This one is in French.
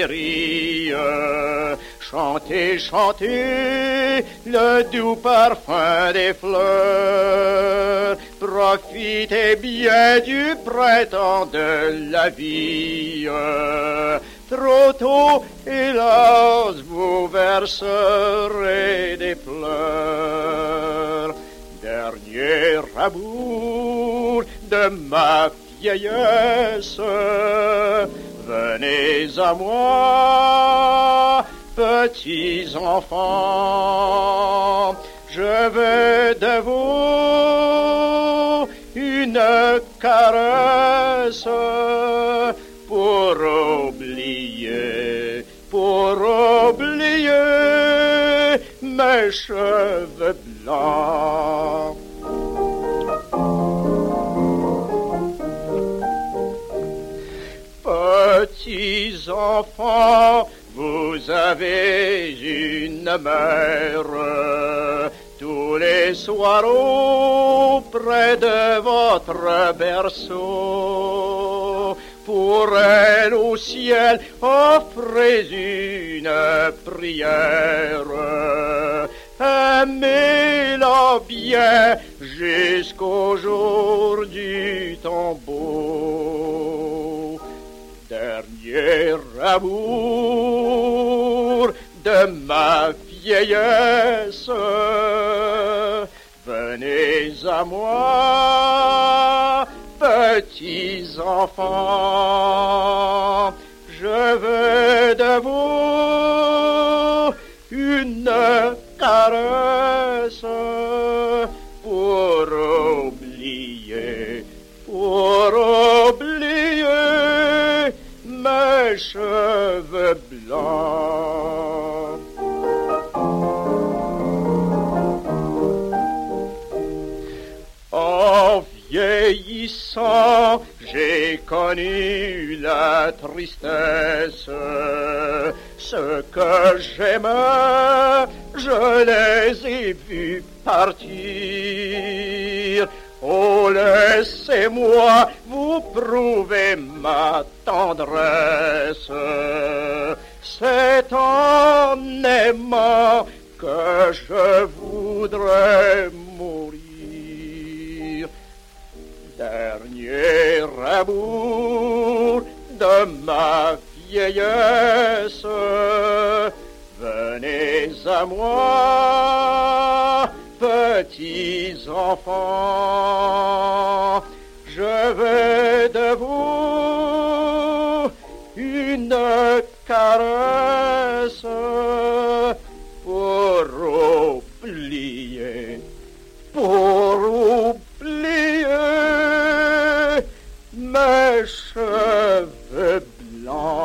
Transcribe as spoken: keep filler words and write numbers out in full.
prairies. Chantez, chantez le doux parfum des fleurs. Profitez bien du printemps de la vie. Trop tôt, hélas, vous verserez des pleurs. Dernier amour de ma vieillesse, venez à moi, petits enfants, je veux de vous une caresse pour oublier, pour oublier mes cheveux blancs. Petits enfants, vous avez une mère tous les soirs auprès de votre berceau. Pour elle au ciel, offrez une prière. Aimez-la bien jusqu'au jour du tombeau. Dernier amour de ma vieillesse, venez à moi, petits enfants, je veux de vous une caresse pour oublier, pour oublier mes cheveux blancs. En vieillissant, j'ai connu la tristesse. Ce que j'aimais, je les ai vus partir. Oh, laissez-moi vous prouver ma tendresse. C'est en aimant que je voudrais mourir. Dernier amour de ma vieillesse, venez à moi, petits enfants, je veux de vous une caresse pour oublier, pour oublier mes cheveux blancs.